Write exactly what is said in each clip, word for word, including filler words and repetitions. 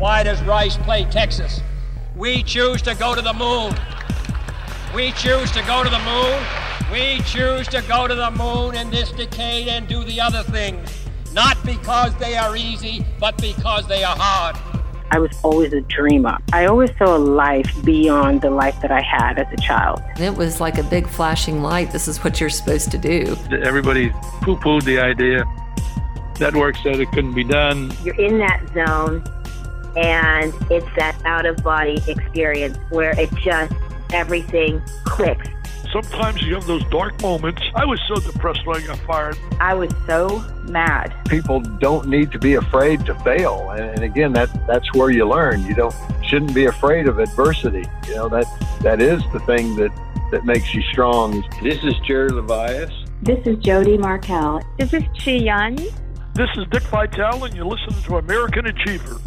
Why does Rice play Texas? We choose to go to the moon. We choose to go to the moon. We choose to go to the moon in this decade and do the other things, not because they are easy, but because they are hard. I was always a dreamer. I always saw a life beyond the life that I had as a child. It was like a big flashing light. This is what you're supposed to do. Everybody poo-pooed the idea. Network said it couldn't be done. You're in that zone, and it's that out-of-body experience where it just, everything clicks. Sometimes you have those dark moments. I was so depressed when I got fired. I was so mad. People don't need to be afraid to fail. And again, that that's where you learn. You don't shouldn't be afraid of adversity. You know, that that is the thing that, that makes you strong. This is Jerry Levias. This is Jody Markel. This is Chi Yan. This is Dick Vitale, and you're listening to American Achievers.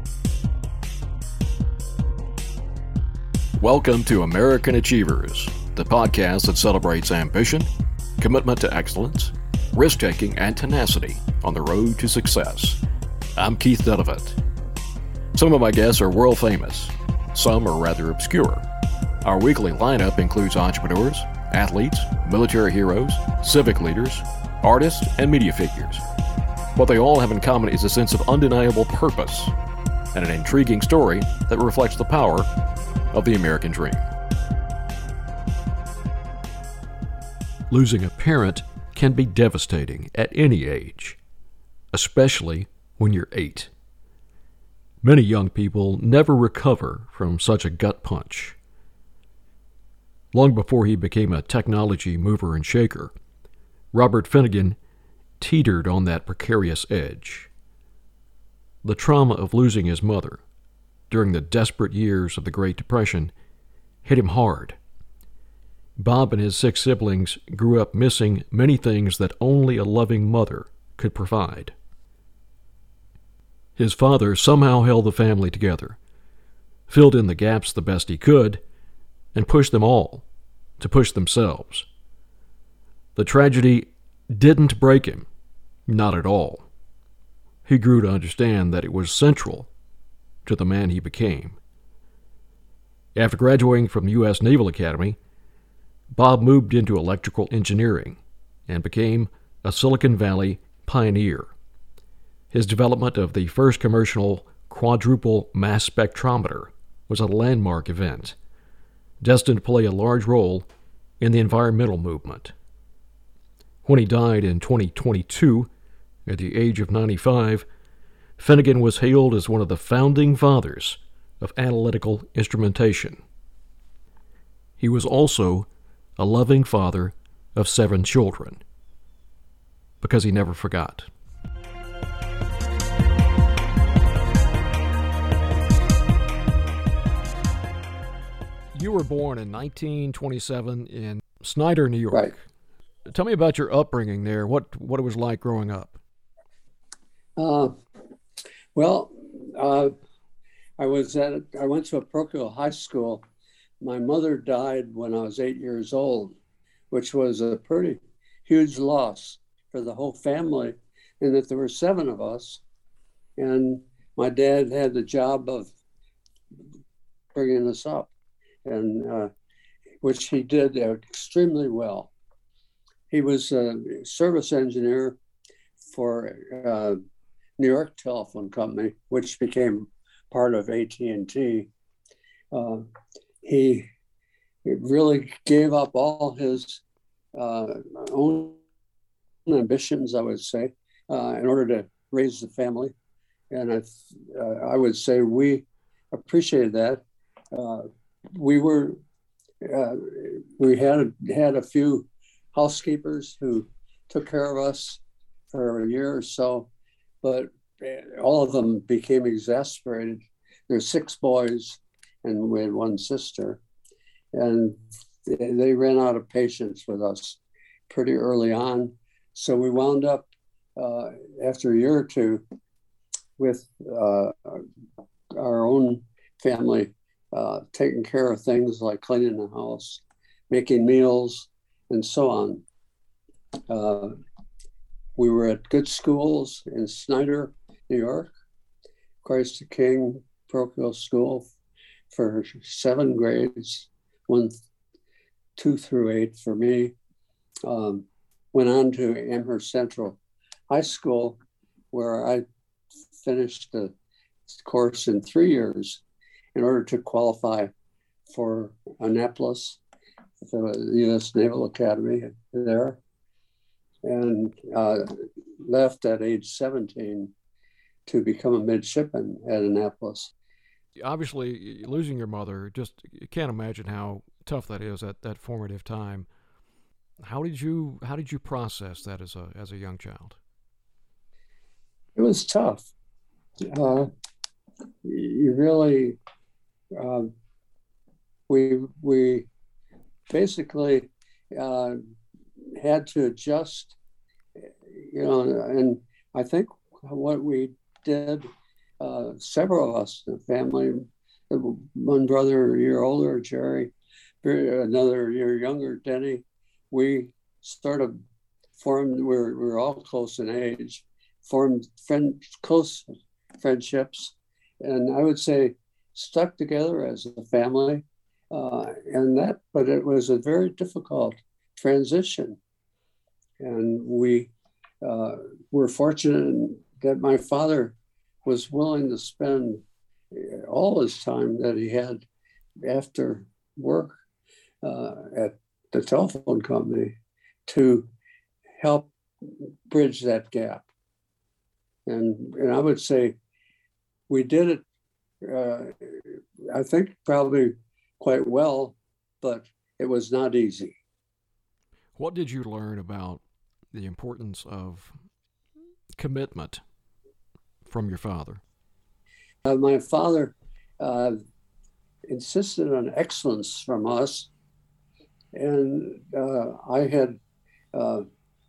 Welcome to American Achievers, the podcast that celebrates ambition, commitment to excellence, risk-taking, and tenacity on the road to success. I'm Keith Dedevant. Some of my guests are world famous. Some are rather obscure. Our weekly lineup includes entrepreneurs, athletes, military heroes, civic leaders, artists, and media figures. What they all have in common is a sense of undeniable purpose and an intriguing story that reflects the power of the American dream. Losing a parent can be devastating at any age, especially when you're eight. Many young people never recover from such a gut punch. Long before he became a technology mover and shaker, Robert Finnegan teetered on that precarious edge. The trauma of losing his mother during the desperate years of the Great Depression hit him hard. Bob and his six siblings grew up missing many things that only a loving mother could provide. His father somehow held the family together, filled in the gaps the best he could, and pushed them all to push themselves. The tragedy didn't break him, not at all. He grew to understand that it was central to the man he became. After graduating from the U S Naval Academy, Bob moved into electrical engineering and became a Silicon Valley pioneer. His development of the first commercial quadruple mass spectrometer was a landmark event, destined to play a large role in the environmental movement. When he died in twenty twenty-two, at the age of ninety-five, Finnegan was hailed as one of the founding fathers of analytical instrumentation. He was also a loving father of seven children, because he never forgot. You were born in nineteen twenty-seven in Snyder, New York. Right. Tell me about your upbringing there, what, what it was like growing up. Uh, well, uh, I was at, I went to a parochial high school. My mother died when I was eight years old, which was a pretty huge loss for the whole family, in that there were seven of us. And my dad had the job of bringing us up, and uh, which he did extremely well. He was a service engineer for uh, New York Telephone Company, which became part of A T and T. Uh, he really gave up all his uh, own ambitions, I would say, uh, in order to raise the family. And I, uh, I would say we appreciated that. Uh, we were, uh, we had had a few housekeepers who took care of us for a year or so, but all of them became exasperated. There's six boys, and we had one sister, and they ran out of patience with us pretty early on. So we wound up uh, after a year or two with uh, our own family uh, taking care of things like cleaning the house, making meals, and so on. Uh, we were at good schools in Snyder, New York, Christ the King, parochial school for seven grades, one, two through eight for me. Um, went on to Amherst Central High School, where I finished the course in three years in order to qualify for Annapolis, the U S Naval Academy there, and uh, left at age seventeen to become a midshipman at Annapolis. Obviously, losing your mother, just you can't imagine how tough that is at that formative time. How did you how did you process that as a as a young child? It was tough. Uh, you really, uh, we we basically uh, had to adjust, you know, and I think what we did, uh, several of us, the family, one brother a year older, Jerry, another year younger, Denny, we sort of formed, we're, we're all close in age, formed friend, close friendships, and I would say stuck together as a family. Uh, and that, but it was a very difficult transition. And we uh, were fortunate that my father was willing to spend all his time that he had after work uh, at the telephone company to help bridge that gap. And, and I would say we did it, uh, I think probably quite well, but it was not easy. What did you learn about the importance of commitment from your father? Uh, my father uh, insisted on excellence from us, and uh, I had uh,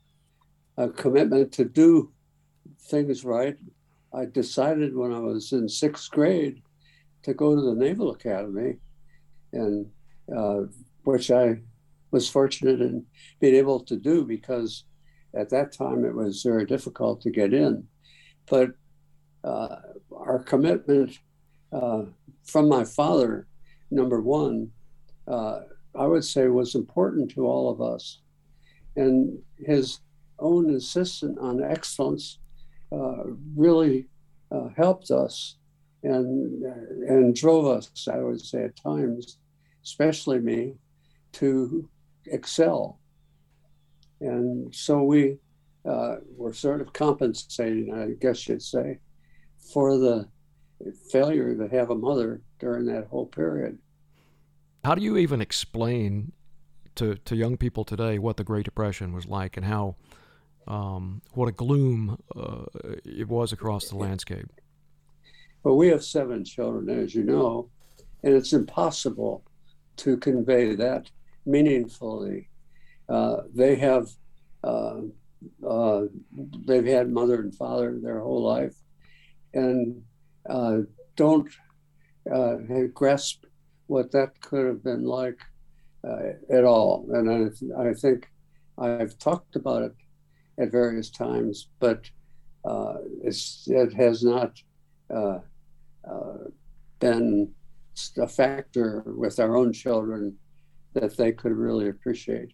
a commitment to do things right. I decided when I was in sixth grade to go to the Naval Academy, and uh, which I was fortunate in being able to do, because at that time it was very difficult to get in. But uh, our commitment uh, from my father, number one, uh, I would say was important to all of us. And his own insistence on excellence uh, really uh, helped us and, and drove us, I would say at times, especially me, to excel. And so we uh, were sort of compensating, I guess you'd say, for the failure to have a mother during that whole period. How do you even explain to, to young people today what the Great Depression was like and how um, what a gloom uh, it was across the landscape? Well, we have seven children, as you know, and it's impossible to convey that meaningfully. Uh, they have uh, uh, they've had mother and father their whole life, and uh, don't uh, grasp what that could have been like uh, at all. And I, I think I've talked about it at various times, but uh, it's, it has not uh, uh, been a factor with our own children that they could really appreciate.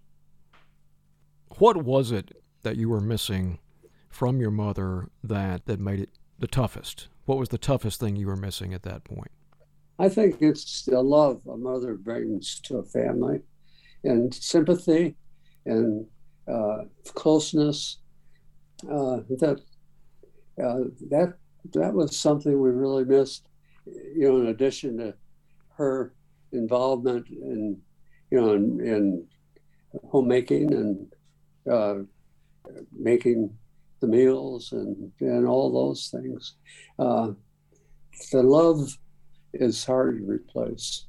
What was it that you were missing from your mother that, that made it the toughest? What was the toughest thing you were missing at that point? I think it's the love a mother brings to a family, and sympathy and uh, closeness. Uh, that uh, that that was something we really missed. You know, in addition to her involvement in, you know, in, in homemaking and uh, making the meals and and all those things, uh, the love is hard to replace.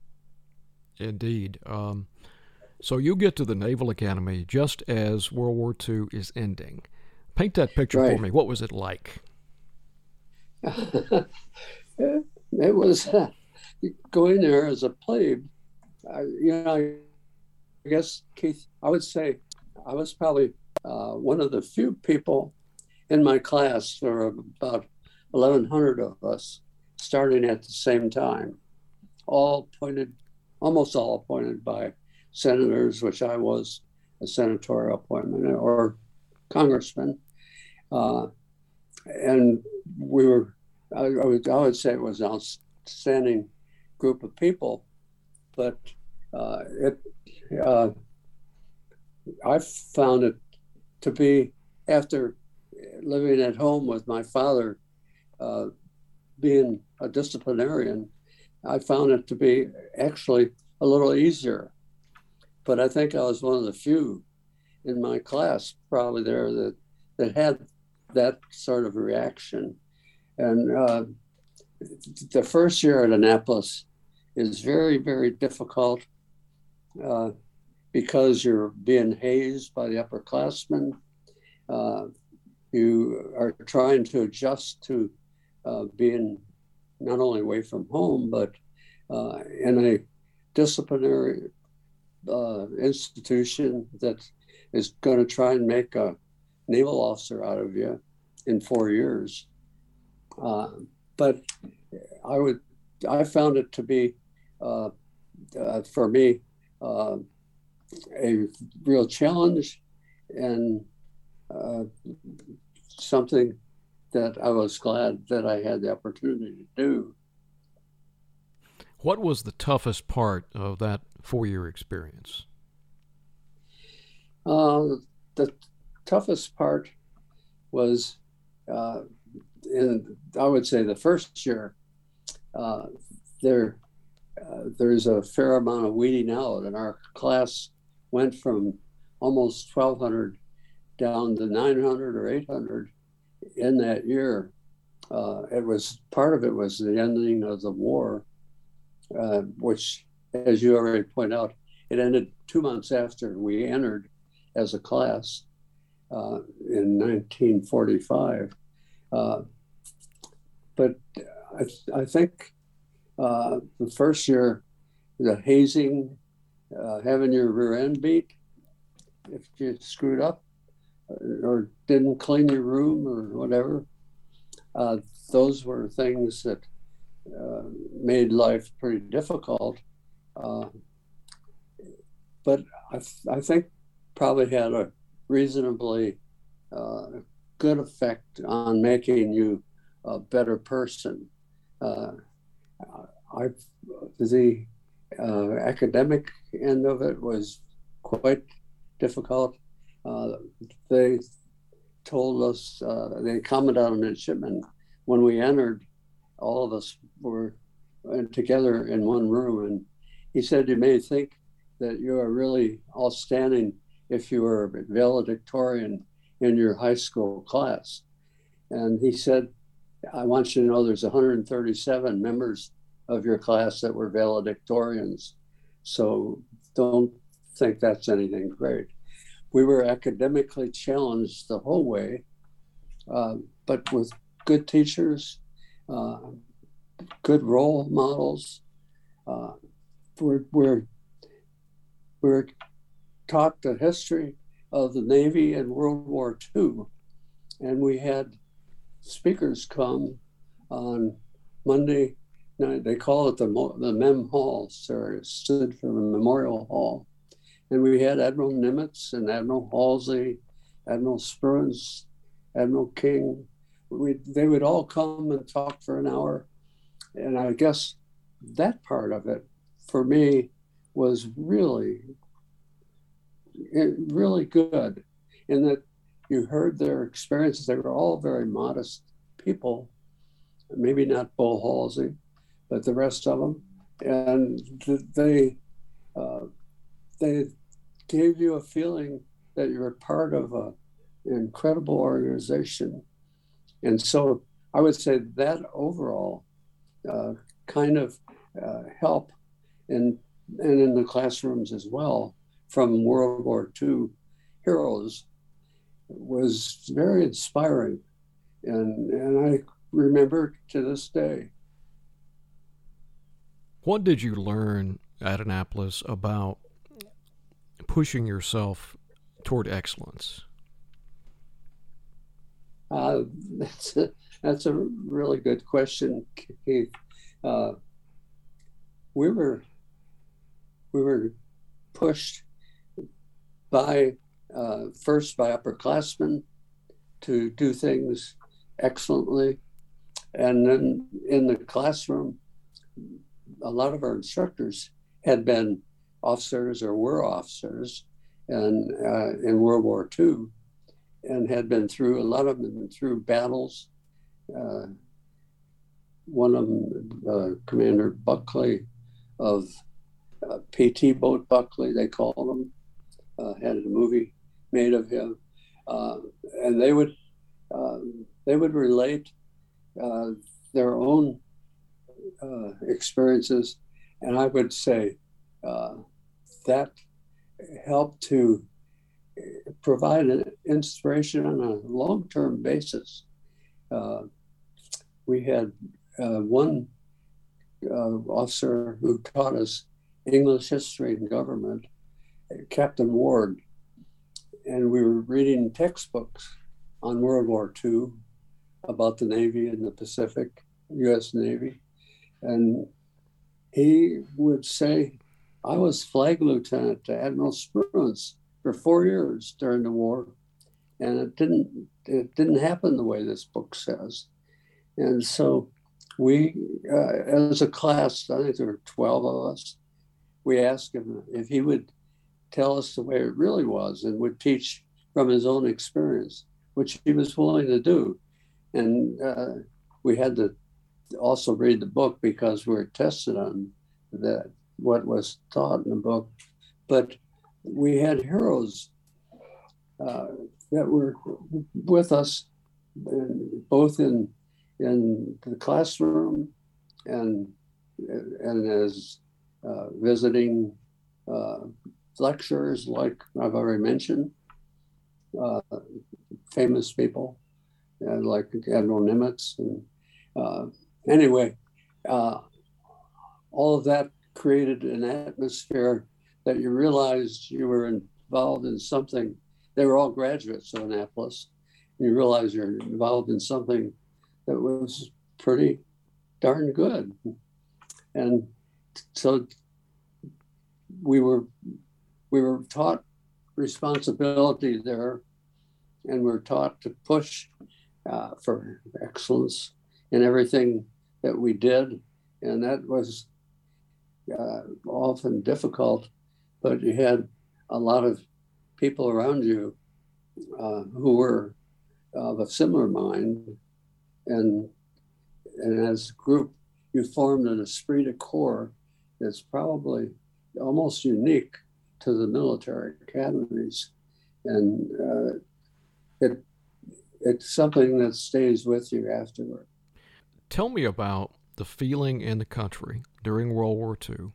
Indeed. Um, so you get to the Naval Academy just as World War Two is ending. Paint that picture Right. for me. What was it like? It was uh, going there as a plebe. I, you know, I guess, Keith, I would say I was probably uh, one of the few people in my class. There were about eleven hundred of us starting at the same time, all appointed, almost all appointed by senators, which I was a senatorial appointment, or congressman. Uh, and we were, I, I, would, I would say it was an outstanding group of people, but uh, it, uh, I found it to be, after living at home with my father, uh, being a disciplinarian, I found it to be actually a little easier. But I think I was one of the few in my class probably there that, that had that sort of reaction. And uh, the first year at Annapolis is very, very difficult uh, because you're being hazed by the upperclassmen. Uh, you are trying to adjust to uh, being not only away from home, but uh, in a disciplinary uh, institution that is going to try and make a naval officer out of you in four years. Uh, but I would, I found it to be, uh, uh, for me, uh, a real challenge and uh, something that I was glad that I had the opportunity to do. What was the toughest part of that four-year experience? Uh, the toughest part was, uh, in I would say the first year, uh, there uh, there's a fair amount of weeding out, and our class went from almost twelve hundred down to nine hundred or eight hundred in that year. Uh, it was, part of it was the ending of the war, uh, which, as you already point out, it ended two months after we entered as a class uh, in nineteen forty-five. Uh, but I, I think uh, the first year, the hazing, uh, having your rear end beat if you screwed up or didn't clean your room or whatever, uh, those were things that uh, made life pretty difficult. Uh, but I, I think probably had a reasonably uh, good effect on making you a better person. Uh, I, the uh, academic end of it was quite difficult. Uh, they told us, uh, they commented on midshipmen when we entered, all of us were together in one room, and he said, you may think that you are really outstanding if you were a valedictorian in your high school class. And he said, I want you to know there's one hundred thirty-seven members of your class that were valedictorians. So don't think that's anything great. We were academically challenged the whole way, uh, but with good teachers, uh, good role models. Uh, we're, we're, we're taught the history of the Navy in World War Two, and we had speakers come on Monday night. They call it the, the Mem Hall, sir. It stood for the Memorial Hall. And we had Admiral Nimitz and Admiral Halsey, Admiral Spruance, Admiral King. We, they would all come and talk for an hour. And I guess that part of it, for me, was really, really good in that you heard their experiences. They were all very modest people, maybe not Bull Halsey, but the rest of them. And they, uh, they gave you a feeling that you were part of a, an incredible organization. And so I would say that overall uh, kind of uh, help in, and in the classrooms as well from World War Two heroes was very inspiring. And, and I remember to this day. What did you learn at Annapolis about pushing yourself toward excellence? Uh, that's a, that's a really good question, Keith. Uh, we were we were pushed by uh, first by upperclassmen to do things excellently, and then in the classroom, a lot of our instructors had been officers or were officers, and uh, in World War Two, and had been through a lot of them had been through battles. Uh, one of them, uh, Commander Buckley of uh, P T Boat Buckley, they called him, uh, had a movie made of him, uh, and they would uh, they would relate uh, their own uh, experiences, and I would say uh, that helped to provide an inspiration on a long-term basis. Uh, we had uh, one uh, officer who taught us English history and government, Captain Ward, and we were reading textbooks on World War Two about the Navy and the Pacific, U S Navy, and he would say, I was flag lieutenant to Admiral Spruance for four years during the war, and it didn't it didn't happen the way this book says. And so we, uh, as a class, I think there were twelve of us, we asked him if he would tell us the way it really was and would teach from his own experience, which he was willing to do. And uh, we had to also read the book because we were tested on that, what was taught in the book. But we had heroes uh, that were with us, both in in the classroom and and as uh, visiting uh, lecturers, like I've already mentioned, uh, famous people uh, like Admiral Nimitz. And uh, anyway, uh, all of that created an atmosphere that you realized you were involved in something. They were all graduates of Annapolis. You realize you're involved in something that was pretty darn good. And so we were we were taught responsibility there, and we're taught to push uh, for excellence in everything that we did. And that was uh, often difficult, but you had a lot of people around you uh, who were of a similar mind. And, and as a group, you formed an esprit de corps that's probably almost unique to the military academies. And uh, it it's something that stays with you afterward. Tell me about the feeling in the country during World War Two,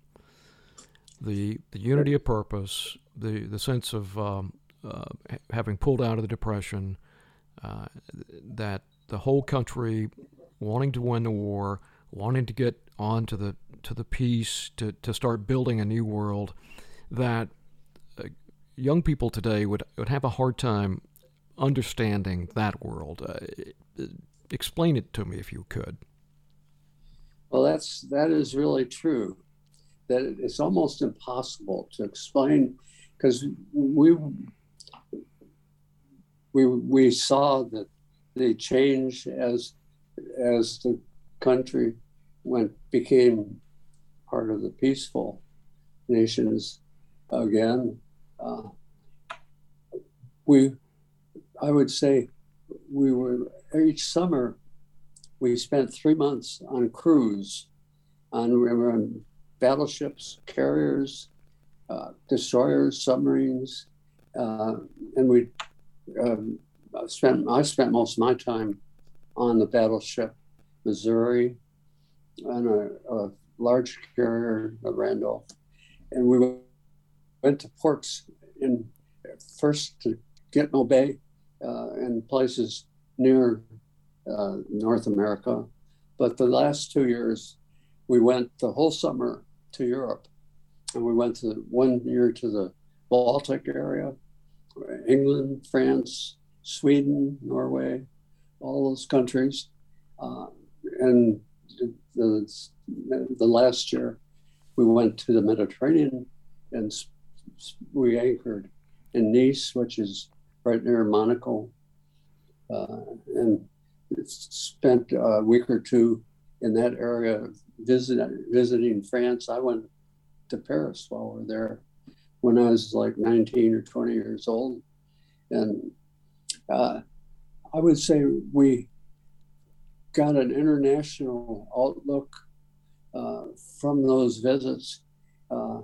the the unity of purpose, the, the sense of um, uh, having pulled out of the Depression, uh, that the whole country wanting to win the war, wanting to get on to the to the peace, to, to start building a new world, that uh, young people today would, would have a hard time understanding that world. Uh, explain it to me if you could. Well, that's that is really true. That it's almost impossible to explain, because we we we saw that the change as as the country went became part of the peaceful nations again. Uh, we, I would say, we were each summer. We spent three months on cruise, on, we were on battleships, carriers, uh, destroyers, submarines, uh, and we um, spent. I spent most of my time on the battleship Missouri, on a, a large carrier, the Randolph, and we went to ports in first to Gitmo Bay uh, and places near uh, North America. But the last two years, we went the whole summer to Europe, and we went to one year to the Baltic area, England, France, Sweden, Norway, all those countries. Uh, and the, the last year, we went to the Mediterranean, and we anchored in Nice, which is right near Monaco, uh, and spent a week or two in that area visit, visiting France. I went to Paris while we were there when I was like nineteen or twenty years old. And uh, I would say we got an international outlook uh, from those visits. Uh,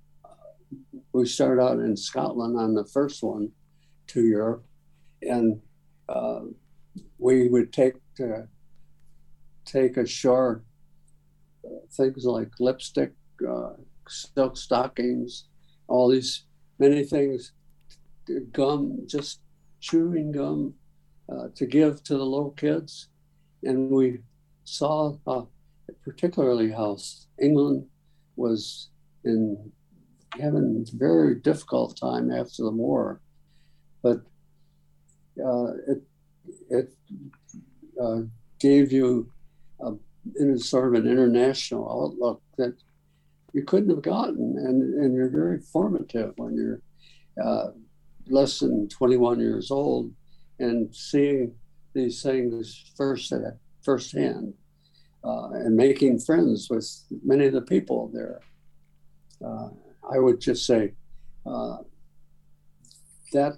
we started out in Scotland on the first one to Europe, and uh, we would take uh, take ashore uh, things like lipstick, uh, silk stockings, all these many things, gum, just chewing gum uh, to give to the little kids. And we saw uh, particularly how England was in having a very difficult time after the war, but uh, it it uh, gave you a, in a sort of an international outlook that you couldn't have gotten, and, and you're very formative when you're uh, less than twenty-one years old and seeing these things first uh, firsthand uh, and making friends with many of the people there. Uh, I would just say uh, that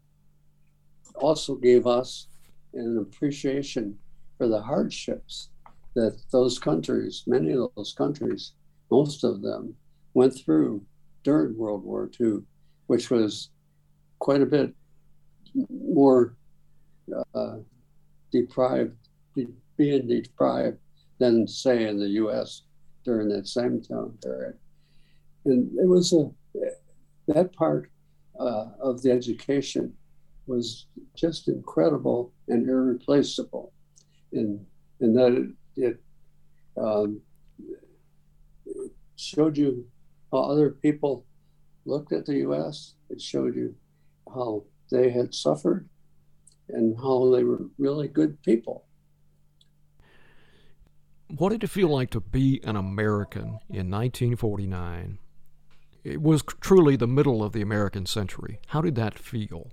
also gave us an appreciation for the hardships that those countries, many of those countries, most of them went through during World War Two, which was quite a bit more uh, deprived, de- being deprived than, say, in the U S during that same time period. And it was a, that part uh, of the education was just incredible and irreplaceable. And, and that it, it um, showed you how other people looked at the U S. It showed you how they had suffered and how they were really good people. What did it feel like to be an American in nineteen forty-nine? It was truly the middle of the American century. How did that feel?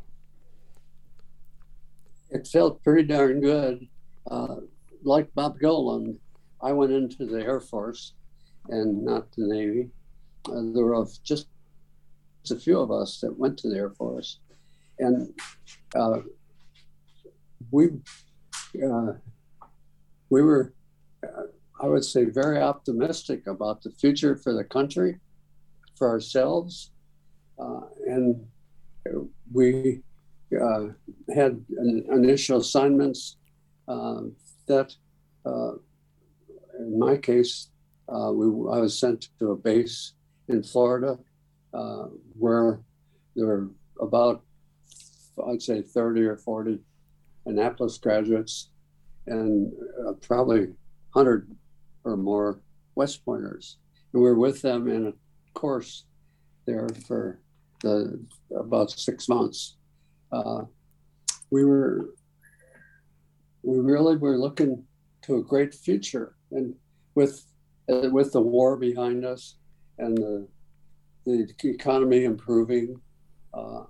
It felt pretty darn good. Uh, like Bob Gilliland, I went into the Air Force and not the Navy. Uh, there were just a few of us that went to the Air Force. And uh, we uh, we were, uh, I would say, very optimistic about the future for the country, for ourselves. Uh, and we uh, had an initial assignments uh, that, uh, in my case, uh, we, I was sent to a base in Florida uh, where there were about, I'd say, thirty or forty Annapolis graduates and uh, probably one hundred or more West Pointers. And we were with them in a course there for the, about six months. Uh, we were, we really were looking to a great future, and with uh, with the war behind us and the the economy improving, uh,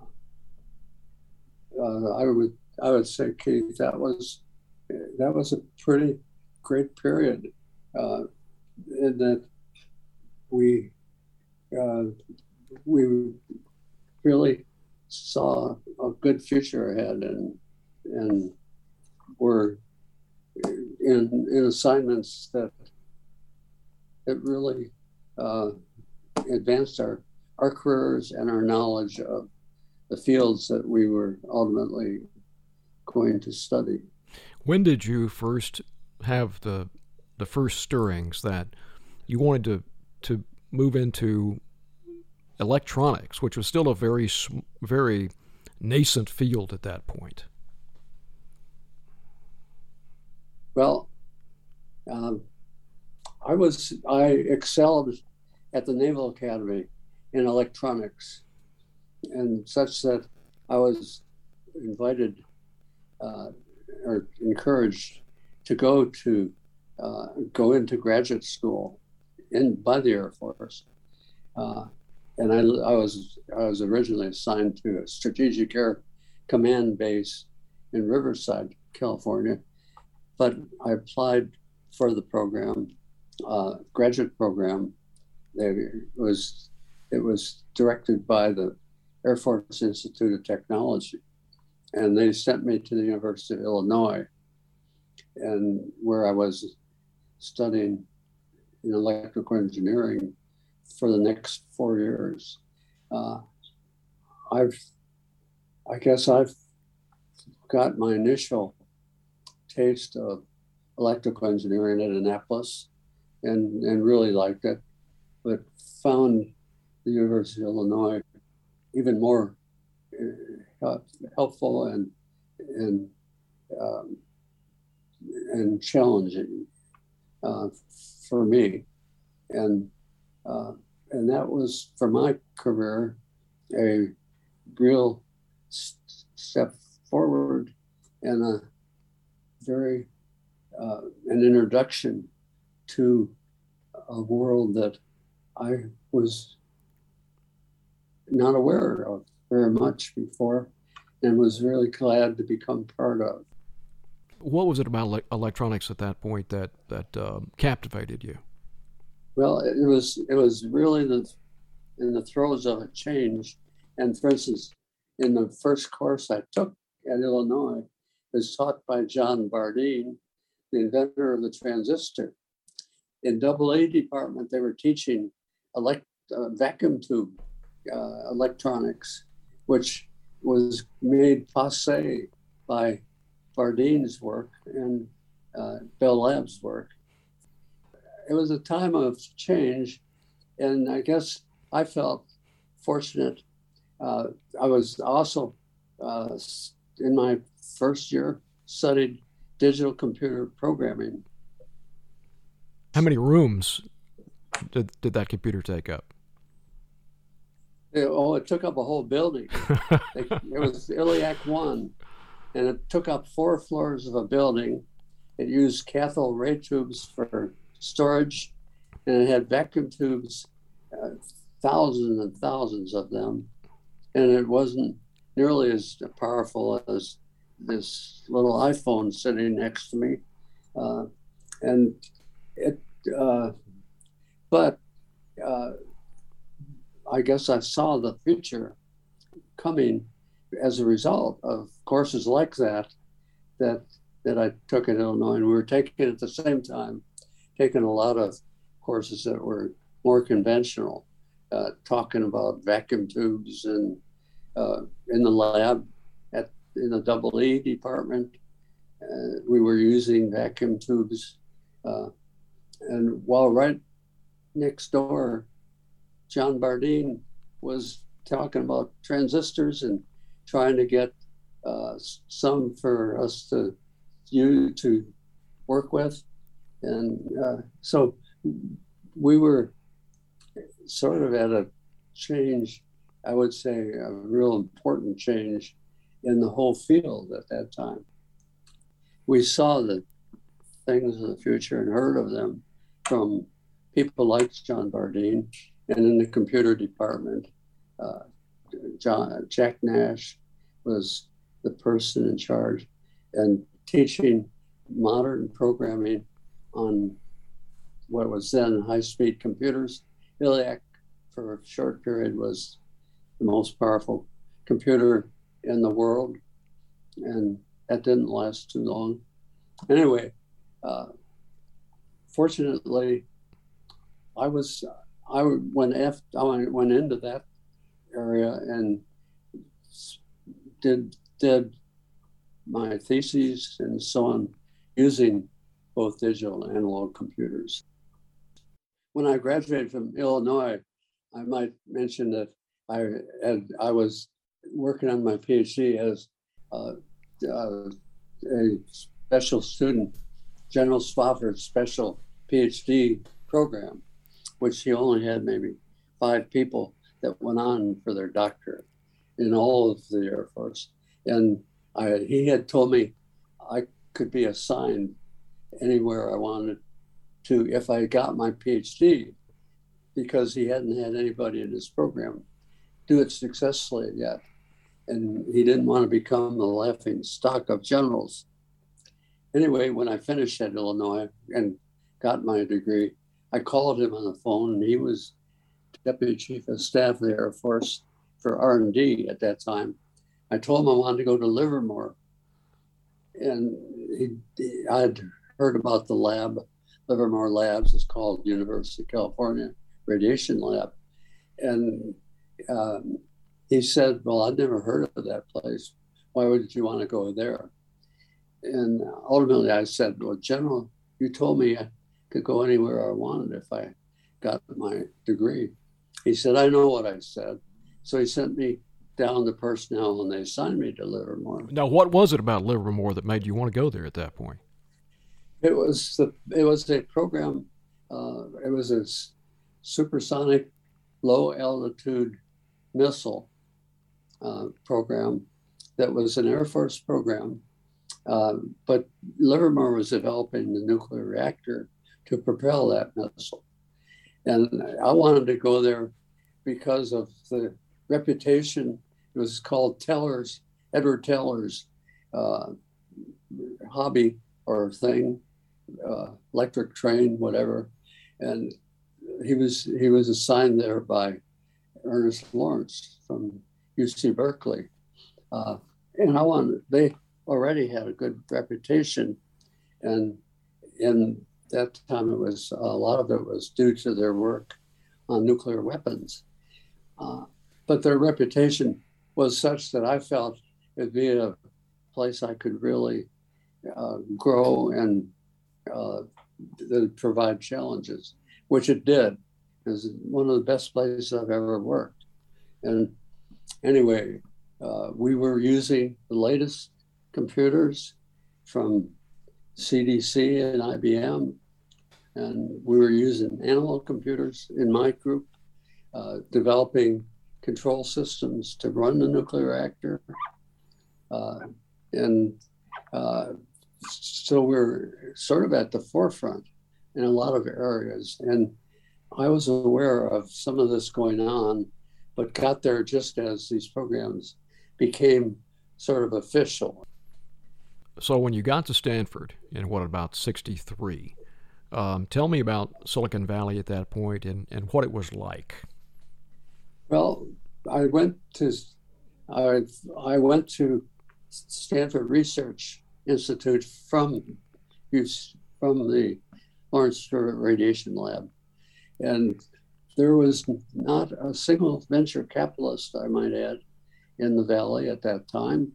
uh, I would I would say, Keith, that was that was a pretty great period, uh, in that we uh, we really saw a good future ahead, and and were in in assignments that it really uh, advanced our our careers and our knowledge of the fields that we were ultimately going to study. When did you first have the the first stirrings that you wanted to to move into electronics, which was still a very very nascent field at that point? Well, um, I was I excelled at the Naval Academy in electronics, and such that I was invited uh, or encouraged to go to uh, go into graduate school in by the Air Force. Uh, and I, I was I was originally assigned to a Strategic Air Command base in Riverside, California, but I applied for the program, uh, graduate program. It was it was directed by the Air Force Institute of Technology, and they sent me to the University of Illinois, and where I was studying in electrical engineering for the next four years. Uh, I've, I guess I've got my initial taste of electrical engineering at Annapolis, and and really liked it, but found the University of Illinois even more uh, helpful and and um, and challenging uh, for me, and uh, and that was for my career a real st- step forward and a very uh, an introduction to a world that I was not aware of very much before, and was really glad to become part of. What was it about le- electronics at that point that that um, captivated you? Well, it was it was really the in the throes of a change. And for instance, in the first course I took at Illinois, it was taught by John Bardeen, the inventor of the transistor. In double A department, they were teaching elect, uh, vacuum tube uh, electronics, which was made passe by Bardeen's work and uh, Bell Labs' work. It was a time of change, and I guess I felt fortunate. Uh, I was also, uh, in my first year, studied digital computer programming. How many rooms did, did that computer take up? It, oh, it took up a whole building. It, it was Iliac one, and it took up four floors of a building. It used cathode ray tubes for storage, and it had vacuum tubes, uh, thousands and thousands of them. And it wasn't nearly as powerful as this little iPhone sitting next to me. Uh, and it, uh, but uh, I guess I saw the future coming as a result of courses like that, that, that I took at Illinois. And we were taking at the same time, taking a lot of courses that were more conventional, uh, talking about vacuum tubes and uh, in the lab at in the double E department, uh, we were using vacuum tubes. Uh, and while right next door, John Bardeen was talking about transistors and trying to get uh, some for us to use to work with. And uh, so we were sort of at a change, I would say a real important change in the whole field at that time. We saw the things of the future and heard of them from people like John Bardeen, and in the computer department, uh, John, Jack Nash was the person in charge and teaching modern programming on what was then high-speed computers. Iliac, for a short period, was the most powerful computer in the world, and that didn't last too long. Anyway, uh, fortunately, I was I went after, I went into that area and did did my theses and so on using both digital and analog computers. When I graduated from Illinois, I might mention that I had, I was working on my PhD as uh, uh, a special student, General Spofford's special PhD program, which he only had maybe five people that went on for their doctorate in all of the Air Force. And I, he had told me I could be assigned anywhere I wanted to if I got my PhD, because he hadn't had anybody in his program do it successfully yet. And he didn't want to become the laughing stock of generals. Anyway, when I finished at Illinois and got my degree, I called him on the phone, and he was Deputy Chief of Staff of the Air Force for R and D at that time. I told him I wanted to go to Livermore. And he, I'd heard about the lab, Livermore Labs. It's called University of California Radiation Lab. And um, he said, well, I'd never heard of that place. Why would you want to go there? And ultimately I said, well, General, you told me I could go anywhere I wanted if I got my degree. He said, I know what I said. So he sent me down to personnel, and they assigned me to Livermore. Now, what was it about Livermore that made you want to go there at that point? It was the it was a program. Uh, it was a supersonic, low altitude missile uh, program that was an Air Force program. Uh, but Livermore was developing the nuclear reactor to propel that missile, and I wanted to go there because of the reputation. It was called Teller's, Edward Teller's uh, hobby or thing, uh, electric train, whatever. And he was he was assigned there by Ernest Lawrence from U C Berkeley. Uh, and I wanted, they already had a good reputation. And in that time, it was a lot of it was due to their work on nuclear weapons. Uh, but their reputation was such that I felt it'd be a place I could really uh, grow and uh, provide challenges, which it did. It was one of the best places I've ever worked. And anyway, uh, we were using the latest computers from C D C and I B M, and we were using analog computers in my group, uh, developing control systems to run the nuclear reactor. Uh, and uh, so we're sort of at the forefront in a lot of areas. And I was aware of some of this going on, but got there just as these programs became sort of official. So when you got to Stanford in what, about sixty-three, um, tell me about Silicon Valley at that point and, and what it was like. Well, I went to I, I went to Stanford Research Institute from from the Lawrence Stewart Radiation Lab, and there was not a single venture capitalist, I might add, in the Valley at that time.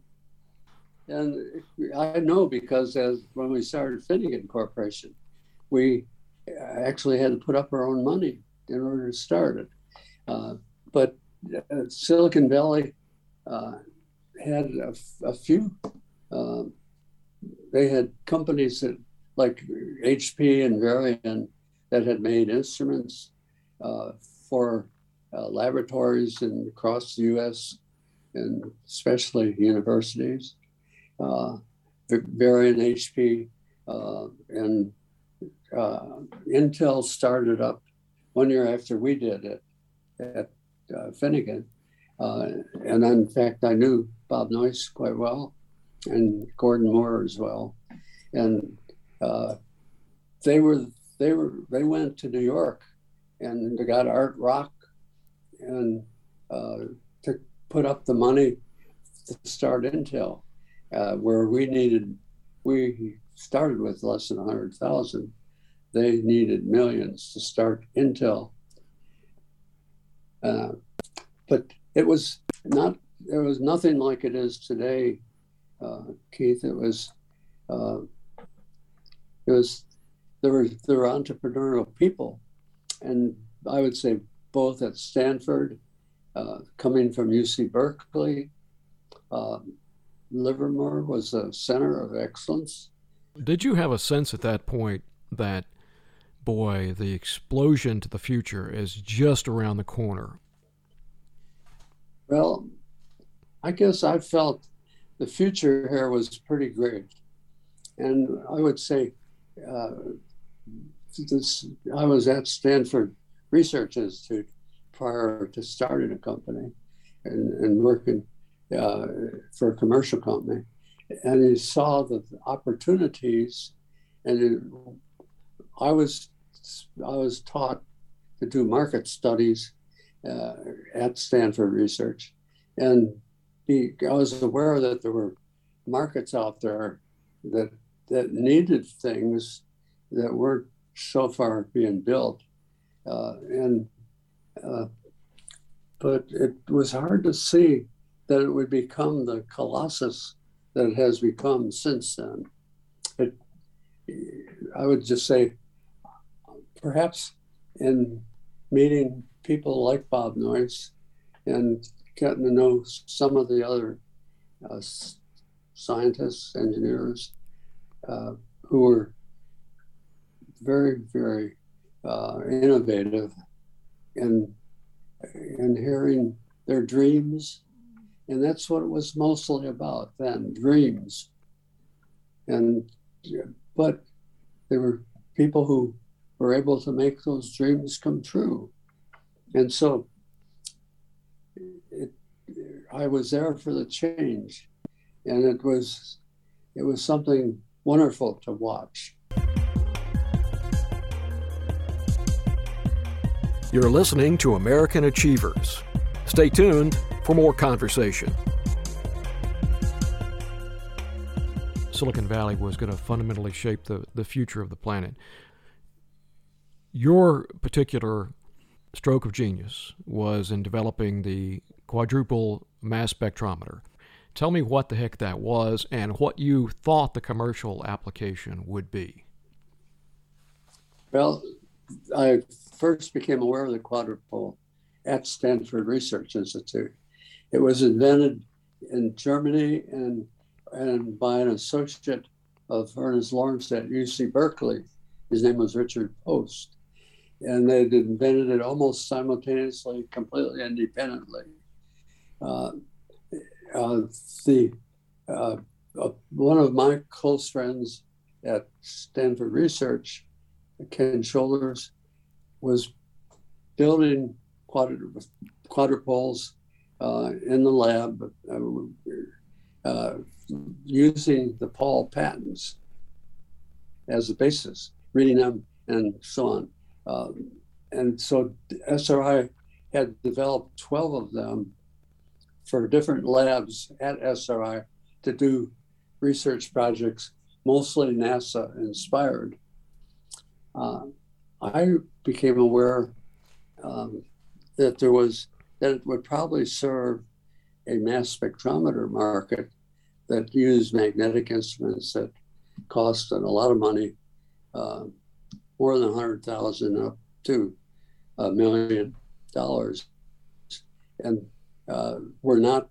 And I know because as when we started Finnegan Corporation, we actually had to put up our own money in order to start it. Uh, but uh, Silicon Valley uh, had a, a few, uh, they had companies that like H P and Varian that had made instruments uh, for uh, laboratories in, across the U S and especially universities. Uh, Varian, H P, uh, and uh, Intel started up one year after we did it at uh, Finnegan. Uh, and in fact, I knew Bob Noyce quite well and Gordon Moore as well. And uh, they were, they were, they went to New York and they got Art Rock and uh, to put up the money to start Intel. Uh, where we needed, we started with less than one hundred thousand. They needed millions to start Intel. Uh, but it was not, there was nothing like it is today, uh, Keith. It was, uh, it was, there were, there were entrepreneurial people. And I would say both at Stanford, uh, coming from U C Berkeley, uh, Livermore was a center of excellence. Did you have a sense at that point that, boy, the explosion to the future is just around the corner? Well, I guess I felt the future here was pretty great. And I would say uh, this, I was at Stanford Research Institute prior to starting a company and, and working uh, for a commercial company. And he saw the opportunities, and it, I was I was taught to do market studies uh, at Stanford Research, and he, I was aware that there were markets out there that that needed things that weren't so far being built, uh, and uh, but it was hard to see that it would become the colossus that it has become since then. It, I would just say, perhaps in meeting people like Bob Noyce and getting to know some of the other uh, scientists, engineers, uh, who were very, very uh, innovative, and and hearing their dreams. And that's what it was mostly about then, dreams. And, but there were people who were able to make those dreams come true. And so it, I was there for the change, and it was, it was something wonderful to watch. You're listening to American Achievers. Stay tuned for more conversation. Silicon Valley was going to fundamentally shape the, the future of the planet. Your particular stroke of genius was in developing the quadruple mass spectrometer. Tell me what the heck that was and what you thought the commercial application would be. Well, I first became aware of the quadrupole at Stanford Research Institute. It was invented in Germany and, and by an associate of Ernest Lawrence at U C Berkeley. His name was Richard Post. And they had invented it almost simultaneously, completely independently. Uh, uh, the uh, uh, one of my close friends at Stanford Research, Ken Shoulders, was building quadru- quadrupoles uh, in the lab uh, uh, using the Paul patents as a basis, reading them and so on. Um, and so S R I had developed twelve of them for different labs at S R I to do research projects, mostly NASA inspired. Uh, I became aware um, that there was, that it would probably serve a mass spectrometer market that used magnetic instruments that cost a lot of money, uh, more than one hundred thousand up to a million dollars, and uh, were not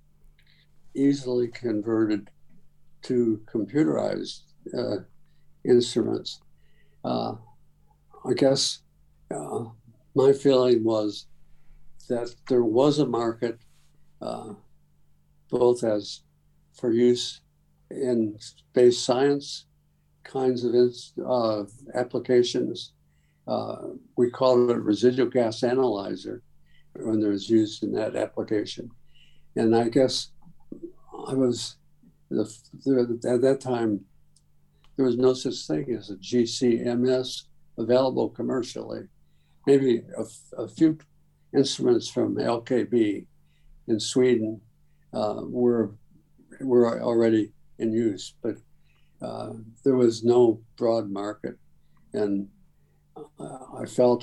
easily converted to computerized uh, instruments. Uh, I guess uh, my feeling was that there was a market, uh, both as for use in space science kinds of uh, applications. Uh, we call it a residual gas analyzer when it was used in that application. And I guess I was, the, the, at that time, there was no such thing as a G C M S available commercially. Maybe a, a few instruments from L K B in Sweden uh, were, were already in use, but uh, there was no broad market. And uh, I felt,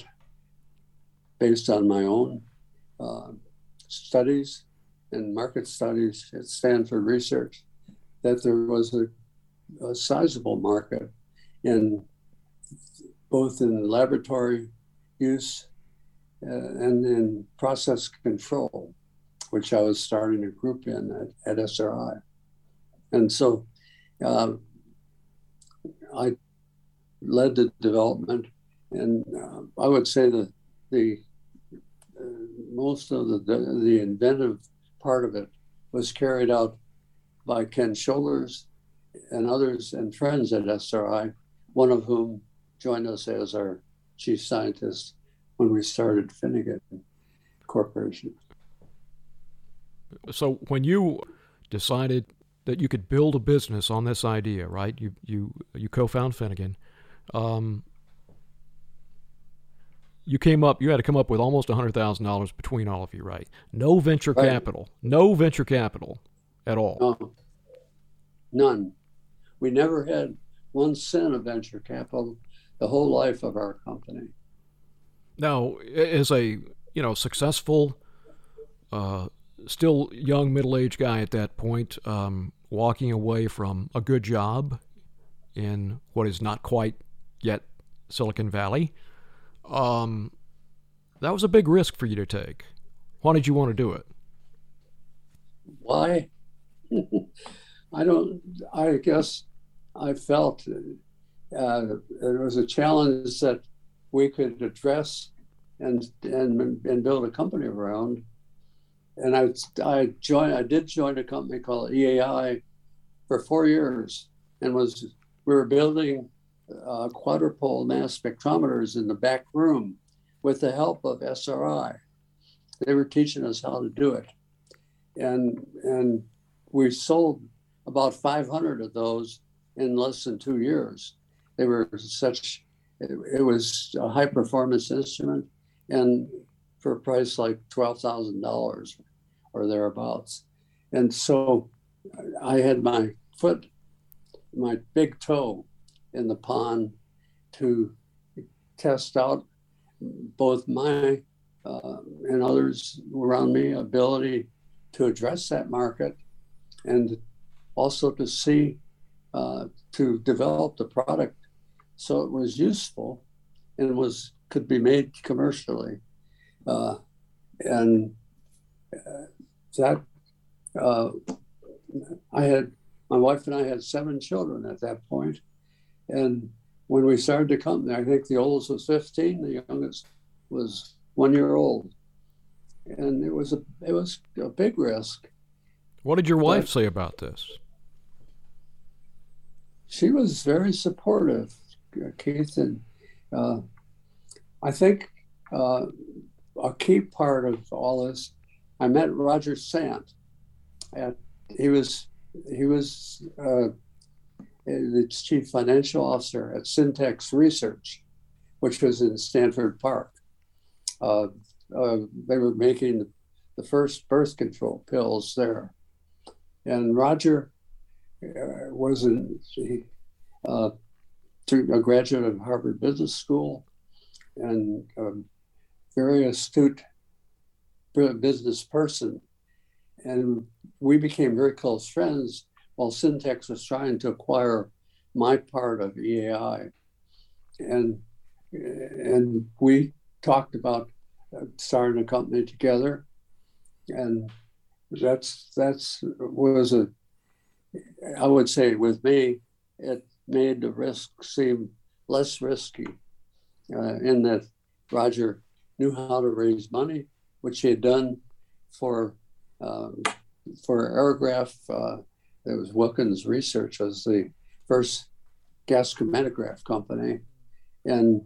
based on my own uh, studies and market studies at Stanford Research, that there was a, a sizable market in both in laboratory use uh, and in process control, which I was starting a group in at, at S R I. And so uh, I led the development, and uh, I would say that the uh, most of the, the the inventive part of it was carried out by Ken Shoulders and others and friends at S R I, one of whom joined us as our chief scientist when we started Finnegan Corporation. So when you decided that you could build a business on this idea, right? You you you co-found Finnegan. Um, you came up. You had to come up with almost a hundred thousand dollars between all of you, right? No venture Right. capital. No venture capital at all. No, none. We never had one cent of venture capital the whole life of our company. Now, as a you know successful, uh, still young middle-aged guy at that point, um, walking away from a good job in what is not quite yet Silicon Valley, um, that was a big risk for you to take. Why did you want to do it? Why? I don't, I guess I felt uh, it was a challenge that we could address and, and, and build a company around. And I, I joined, I did join a company called E A I for four years and was, we were building uh, quadrupole mass spectrometers in the back room with the help of S R I. They were teaching us how to do it. And, and we sold about five hundred of those in less than two years. They were such, it, it was a high performance instrument and for a price like twelve thousand dollars or thereabouts. And so I had my foot, my big toe in the pond to test out both my uh, and others around me ability to address that market and also to see, uh, to develop the product so it was useful and was could be made commercially. Uh, and uh, that, uh, I had, my wife and I had seven children at that point. And when we started the company, I think the oldest was fifteen, the youngest was one year old. And it was a, it was a big risk. What did your wife But say about this? she was very supportive, Keith. And uh, I think uh, a key part of all this, I met Roger Sant. At, he was he was uh, the chief financial officer at Syntex Research, which was in Stanford Park. Uh, uh, they were making the first birth control pills there. And Roger uh, was an, he, uh, a graduate of Harvard Business School and a very astute business person. And we became very close friends while Syntex was trying to acquire my part of E A I. And, and we talked about starting a company together. And that's, that's was a, I would say with me, it made the risk seem less risky uh, in that Roger knew how to raise money, which he had done for um, for Aerograph. Uh, it was Wilkins Research was the first gas chromatograph company, and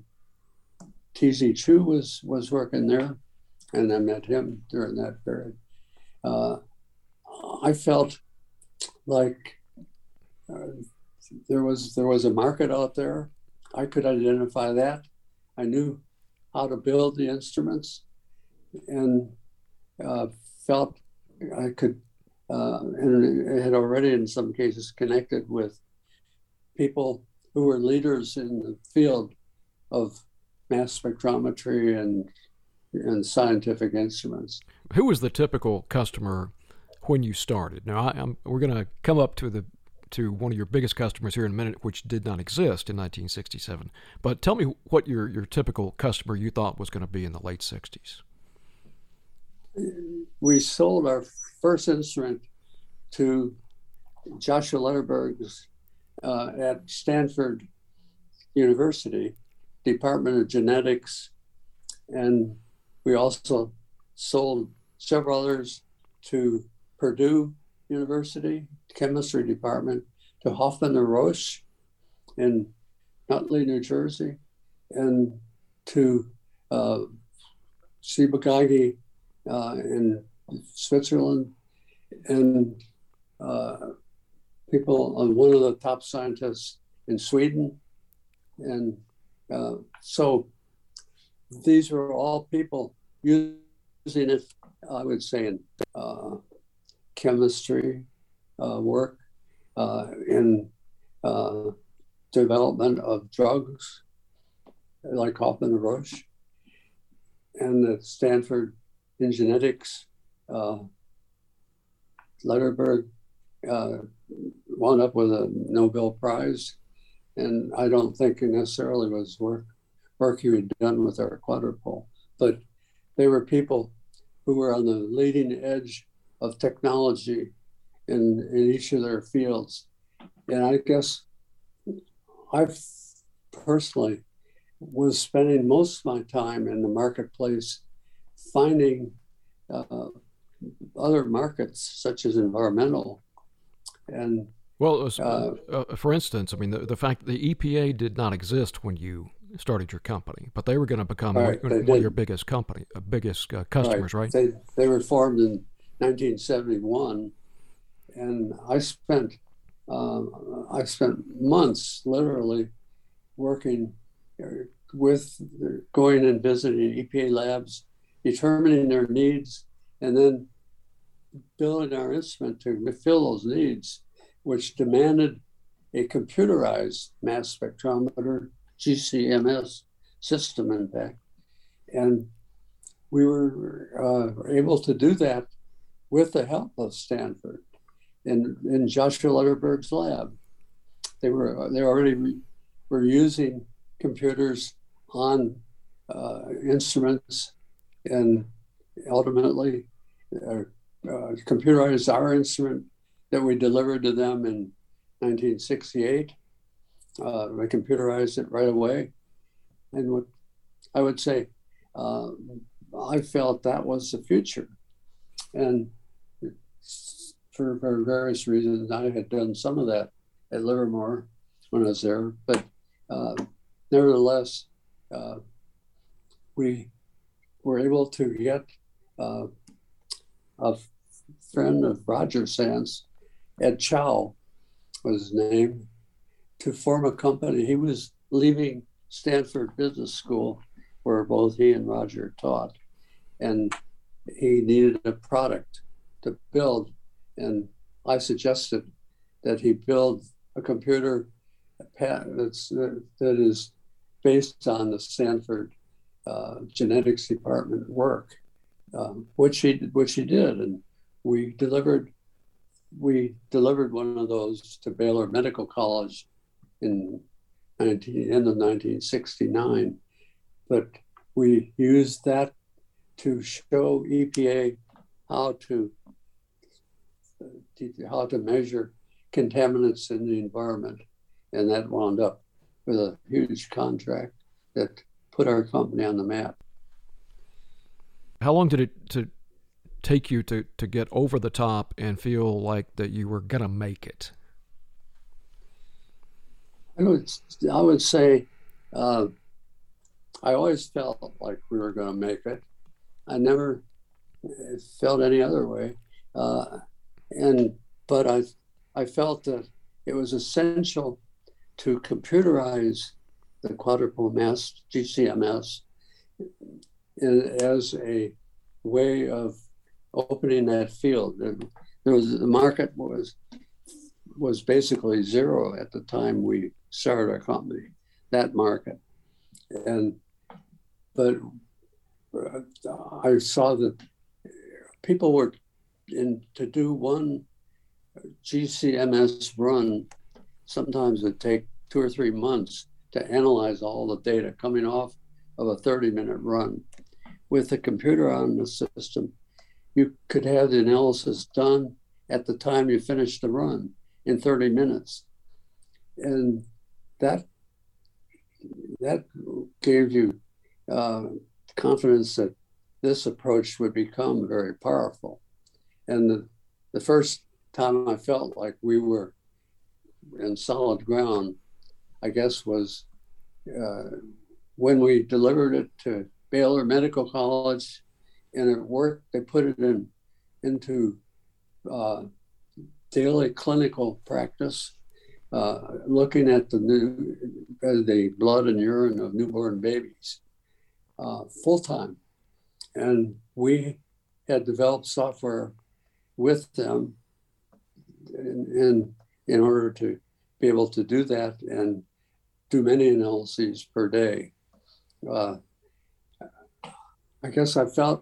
T Z Chu was was working there, and I met him during that period. Uh, I felt like uh, there was there was a market out there. I could identify that. I knew how to build the instruments, and uh, felt I could, uh, and had already in some cases connected with people who were leaders in the field of mass spectrometry and and scientific instruments. Who was the typical customer when you started? Now, I, I'm, we're going to come up to the to one of your biggest customers here in a minute, which did not exist in nineteen sixty-seven. But tell me what your, your typical customer you thought was going to be in the late sixties. We sold our first instrument to Joshua Letterberg's uh, at Stanford University, Department of Genetics, and we also sold several others to Purdue University, Chemistry Department, to Hoffman and Roche in Nutley, New Jersey, and to uh, Ciba-Geigy uh, in Switzerland, and uh, people, uh, one of the top scientists in Sweden. And uh, so these were all people using it, I would say, in uh, chemistry uh, work, uh, in uh, development of drugs, like Hoffman and Roche, and at Stanford in genetics. Uh, Lederberg uh, wound up with a Nobel Prize, and I don't think it necessarily was work, work he had done with our quadrupole, but they were people who were on the leading edge of technology in, in each of their fields. And I guess I personally was spending most of my time in the marketplace finding uh, other markets, such as environmental. And well, it was, uh, uh, for instance, I mean, the, the fact that the E P A did not exist when you started your company, but they were going to become right, one, one of your biggest company, uh, biggest uh, customers, right? right? They they were formed in nineteen seventy-one, and I spent um, I spent months literally working with, going and visiting E P A labs, determining their needs, and then building our instrument to fill those needs, which demanded a computerized mass spectrometer, G C M S system, in fact. And we were uh, able to do that with the help of Stanford in, in Joshua Lederberg's lab. They were they already re, were using computers on uh, instruments, and ultimately uh, uh, computerized our instrument that we delivered to them in nineteen sixty-eight. Uh, we computerized it right away. And what I would say, uh, I felt that was the future. And for, for various reasons, I had done some of that at Livermore when I was there. But uh, nevertheless, uh, we were able to get uh, a friend of Roger Sands, Ed Chow was his name, to form a company. He was leaving Stanford Business School, where both he and Roger taught, and he needed a product to build. And I suggested that he build a computer that's, that is based on the Stanford uh, genetics department work, um, which he which he did, and we delivered we delivered one of those to Baylor Medical College in nineteen, end of nineteen sixty-nine. But we used that to show E P A how to how to measure contaminants in the environment, and that wound up with a huge contract that put our company on the map. How long did it to take you to, to get over the top and feel like that you were gonna make it? I would I would say uh, I always felt like we were gonna make it. I never felt any other way, uh, and but I I felt that it was essential to computerize the quadrupole mass G C M S as a way of opening that field. There was, the market was was basically zero at the time we started our company, that market. And but I saw that people were in to do one G C M S run. Sometimes it'd take two or three months to analyze all the data coming off of a thirty minute run. With the computer on the system, you could have the analysis done at the time you finished the run in thirty minutes. And that, that gave you uh, confidence that this approach would become very powerful. And the, the first time I felt like we were and solid ground, I guess, was uh, when we delivered it to Baylor Medical College, and it worked. They put it in into uh, daily clinical practice, uh, looking at the new uh, the blood and urine of newborn babies uh, full time, and we had developed software with them in, in in order to be able to do that and do many analyses per day. Uh, I guess I felt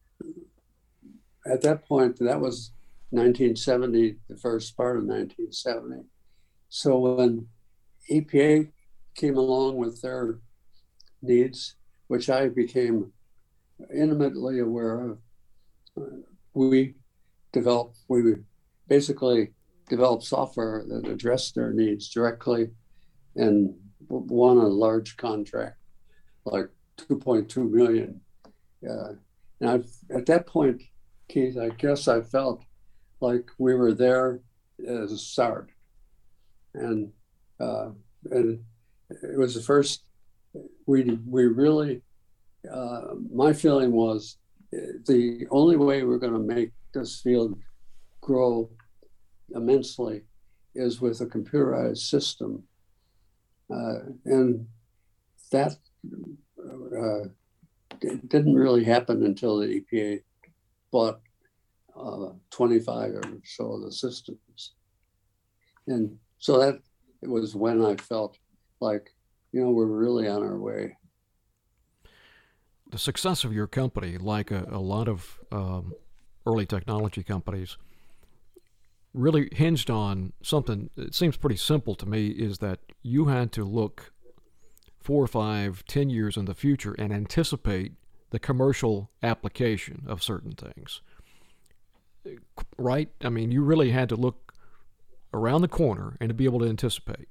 at that point, that was nineteen seventy, the first part of nineteen seventy. So when E P A came along with their needs, which I became intimately aware of, we developed, we basically developed software that addressed their needs directly and won a large contract, like two point two million. Uh, and I've, at that point, Keith, I guess I felt like we were there as a start. And, uh, and it was the first, we, we really, uh, my feeling was the only way we're going to make this field grow immensely is with a computerized system. Uh, and that uh, didn't really happen until the E P A bought uh, twenty-five or so of the systems. And so that it was when I felt like, you know, we're really on our way. The success of your company, like a, a lot of um, early technology companies, really hinged on something that seems pretty simple to me, is that you had to look four or five, ten years in the future and anticipate the commercial application of certain things. Right? I mean, you really had to look around the corner and to be able to anticipate.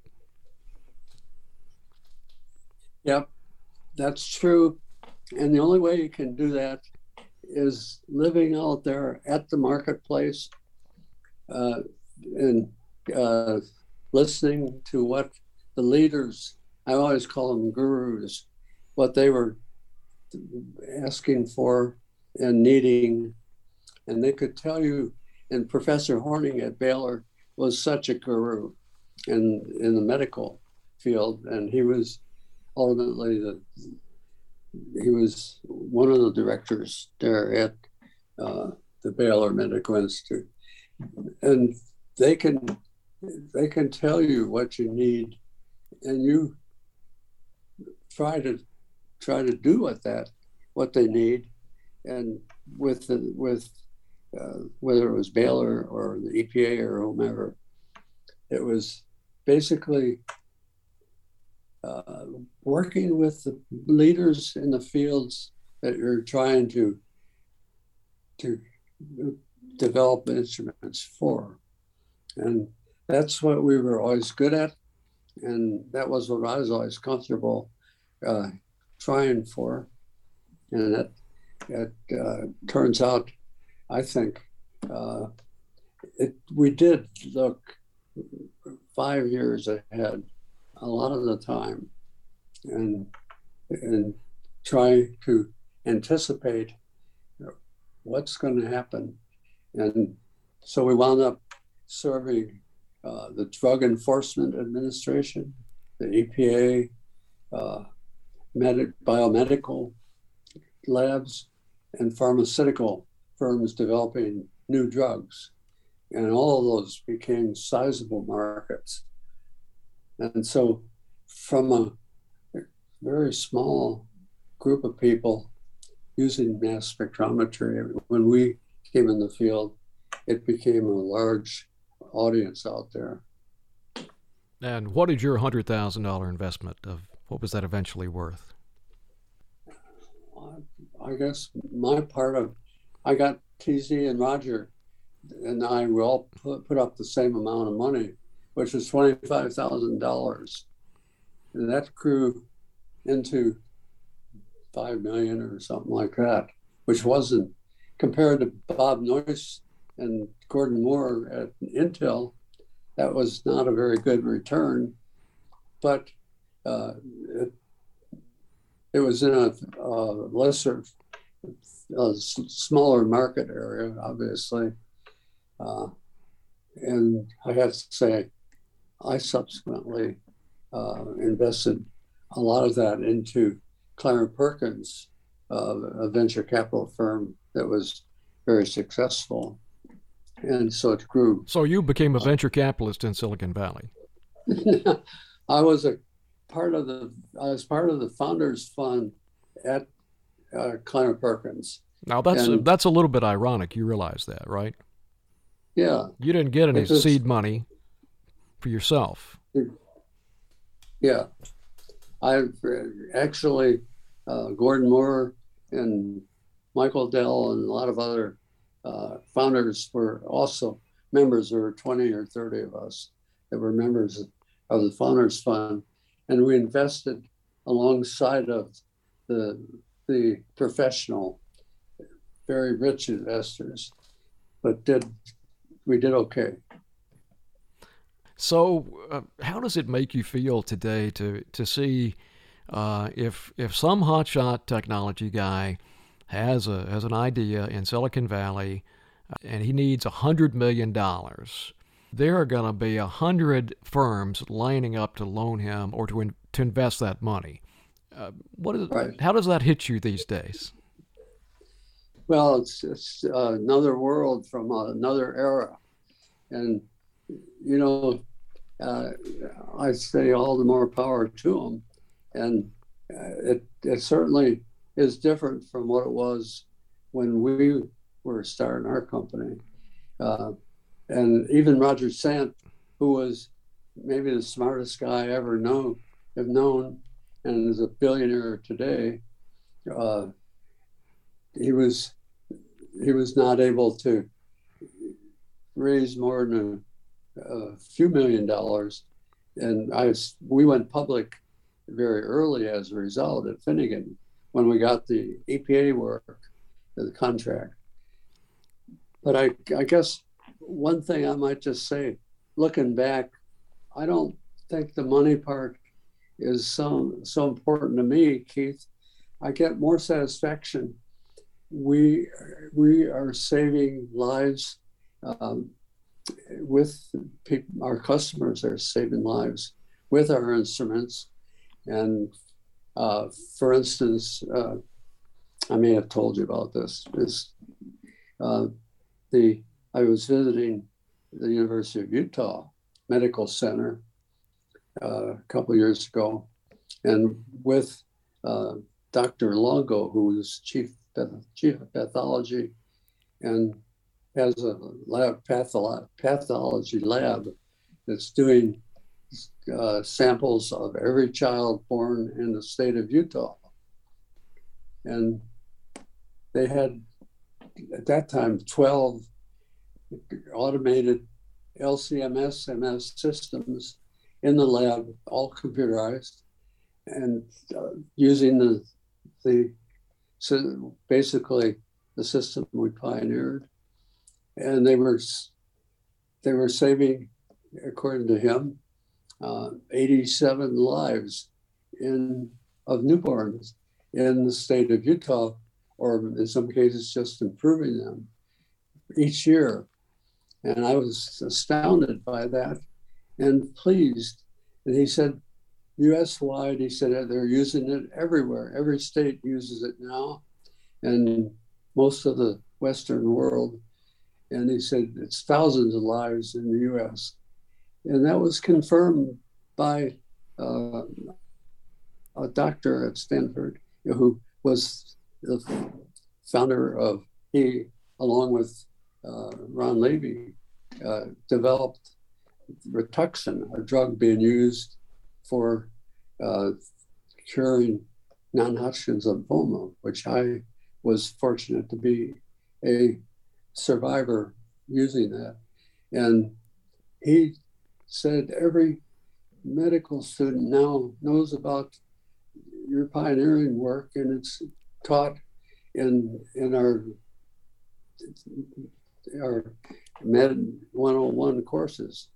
Yep, that's true. And the only way you can do that is living out there at the marketplace uh, and uh, listening to what the leaders, I always call them gurus, what they were asking for and needing. And they could tell you, and Professor Horning at Baylor was such a guru in, in the medical field. And he was ultimately the, he was one of the directors there at uh, the Baylor Medical Institute. And they can, they can tell you what you need, and you try to try to do with that what they need. And with the, with uh, whether it was Baylor or the E P A or whomever, it was basically uh, working with the leaders in the fields that you're trying to to develop instruments for. And that's what we were always good at. And that was what I was always comfortable uh, trying for. And it, it uh, turns out, I think, uh, it, we did look five years ahead a lot of the time and, and try to anticipate what's going to happen. And so we wound up serving uh, the Drug Enforcement Administration, the E P A, uh, med- biomedical labs, and pharmaceutical firms developing new drugs. And all of those became sizable markets. And so from a very small group of people using mass spectrometry, when we came in the field, it became a large audience out there. And what did your one hundred thousand dollars investment of, what was that eventually worth? I guess my part of, I got T Z and Roger and I we all put, put up the same amount of money, which was twenty-five thousand dollars. And that grew into five million or something like that, which wasn't, compared to Bob Noyce and Gordon Moore at Intel, that was not a very good return, but uh, it, it was in a uh, lesser, uh, smaller market area, obviously. Uh, and I have to say, I subsequently uh, invested a lot of that into Clarence Perkins, uh, a venture capital firm that was very successful. And so it grew. So you became a venture capitalist in Silicon Valley. I was a part of the, I was part of the Founders Fund at uh, Clarence Perkins. Now that's, and, a, that's a little bit ironic. You realize that, right? Yeah. You didn't get any was, seed money for yourself. Yeah. I actually, uh, Gordon Moore and Michael Dell and a lot of other uh, founders were also members. There were twenty or thirty of us that were members of the Founders Fund. And we invested alongside of the, the professional, very rich investors, but did we did okay. So, uh, how does it make you feel today to to see uh, if if some hotshot technology guy has a has an idea in Silicon Valley, uh, and he needs a hundred million dollars? There are going to be a hundred firms lining up to loan him or to in, to invest that money. Uh, what is right. How does that hit you these days? Well, it's it's uh, another world from uh, another era, and you know. Uh, I say all the more power to them, and uh, it it certainly is different from what it was when we were starting our company. Uh, and even Roger Sant, who was maybe the smartest guy I ever know, have known, and is a billionaire today, uh, he was he was not able to raise more than a a few million dollars, and I was, we went public very early as a result at Finnegan when we got the E P A work, the contract. But I, I guess one thing I might just say, looking back, I don't think the money part is so so important to me, Keith. I get more satisfaction. We we are saving lives. Um, with people, our customers are saving lives with our instruments. And uh, for instance, uh, I may have told you about this, is uh, the, I was visiting the University of Utah Medical Center uh, a couple of years ago, and with uh, Doctor Longo, who was chief, chief of pathology, and has a lab patholo- pathology lab that's doing uh, samples of every child born in the state of Utah. And they had, at that time, twelve automated L C M S M S systems in the lab, all computerized, and uh, using the, the so basically the system we pioneered. And they were they were saving, according to him, uh, eighty-seven lives in of newborns in the state of Utah, or in some cases just improving them each year. And I was astounded by that and pleased. And he said, U S-wide, he said they're using it everywhere. Every state uses it now, and most of the Western world. And he said it's thousands of lives in the U S. And that was confirmed by uh, a doctor at Stanford who was the founder of, he, along with uh, Ron Levy, uh, developed Rituxan, a drug being used for uh, curing non-Hodgkin's lymphoma, which I was fortunate to be a survivor using that. And he said every medical student now knows about your pioneering work, and it's taught in in our our Med one oh one courses.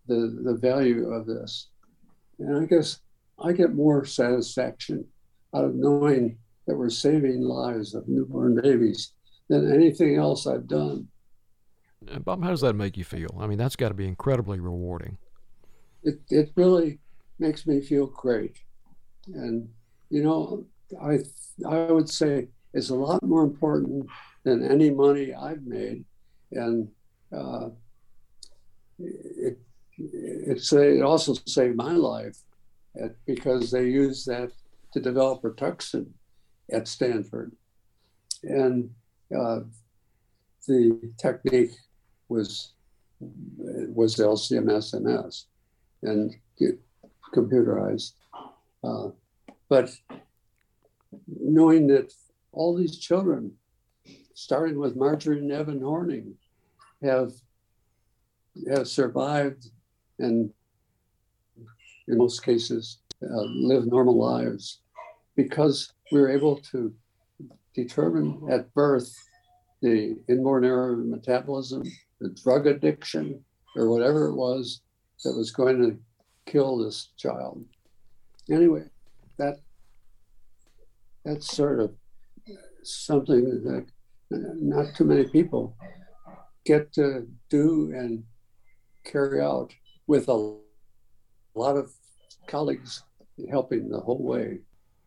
the, the value of this. And I guess I get more satisfaction out of knowing that we're saving lives of newborn babies than anything else I've done. Bob, how does that make you feel? I mean, that's got to be incredibly rewarding. It it really makes me feel great. And, you know, I I would say it's a lot more important than any money I've made. And uh, it, it's a, it also saved my life at, because they used that to develop Rituxan at Stanford. And uh, the technique was was L C M S M S and computerized. Uh, but knowing that all these children, starting with Marjorie and Evan Horning, have have survived and in most cases uh, live normal lives because we were able to determine at birth the inborn error of metabolism, the drug addiction, or whatever it was that was going to kill this child. Anyway, that that's sort of something that not too many people get to do and carry out with a lot of colleagues helping the whole way.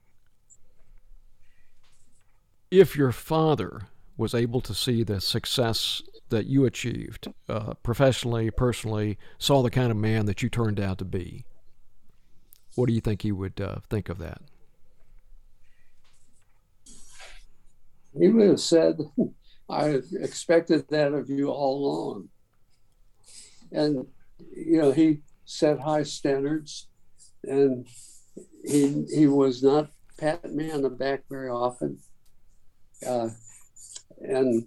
If your father was able to see the success that you achieved uh, professionally, personally, saw the kind of man that you turned out to be, what do you think he would uh, think of that? He would have said, I expected that of you all along. And, you know, he set high standards, and he he was not patting me on the back very often. Uh, and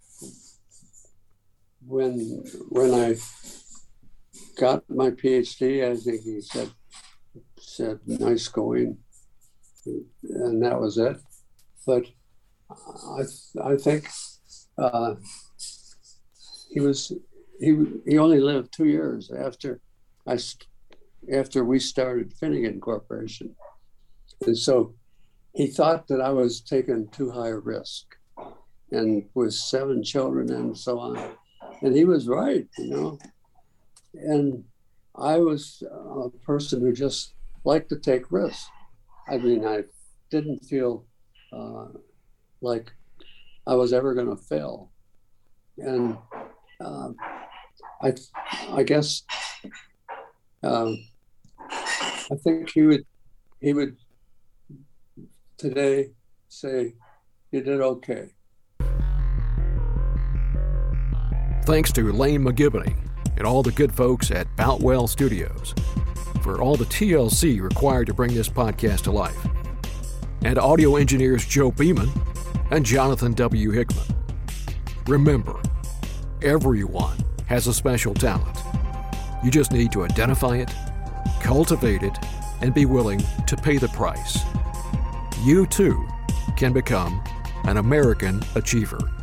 when when I got my PhD, I think he said, said nice going, and that was it. But I I think uh, he was he he only lived two years after I after we started Finnegan Corporation, and so he thought that I was taking too high a risk, and with seven children and so on, and he was right, you know. And I was a person who just liked to take risks. I mean, I didn't feel uh, like I was ever going to fail. And uh, I, I guess, um, I think he would, he would today say, you did okay. Thanks to Lane McGivney and all the good folks at Boutwell Studios for all the T L C required to bring this podcast to life, and audio engineers Joe Beeman and Jonathan W. Hickman. Remember, everyone has a special talent. You just need to identify it, cultivate it, and be willing to pay the price. You too can become an American achiever.